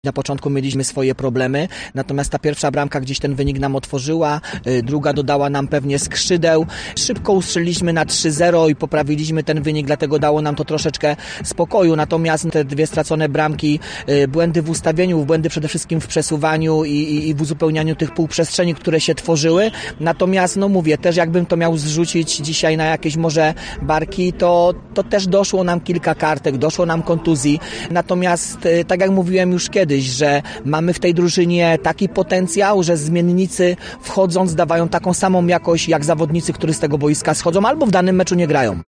Na początku mieliśmy swoje problemy, natomiast ta pierwsza bramka gdzieś ten wynik nam otworzyła, druga dodała nam pewnie skrzydeł. Szybko ustrzeliliśmy na 3-0 i poprawiliśmy ten wynik, dlatego dało nam to troszeczkę spokoju. Natomiast te dwie stracone bramki, błędy w ustawieniu, błędy przede wszystkim w przesuwaniu i w uzupełnianiu tych półprzestrzeni, które się tworzyły. Natomiast, no mówię, też jakbym to miał zrzucić dzisiaj na jakieś może barki, to też doszło nam kilka kartek, doszło nam kontuzji. Natomiast, tak jak mówiłem już kiedyś, że mamy w tej drużynie taki potencjał, że zmiennicy wchodząc dawają taką samą jakość jak zawodnicy, którzy z tego boiska schodzą albo w danym meczu nie grają.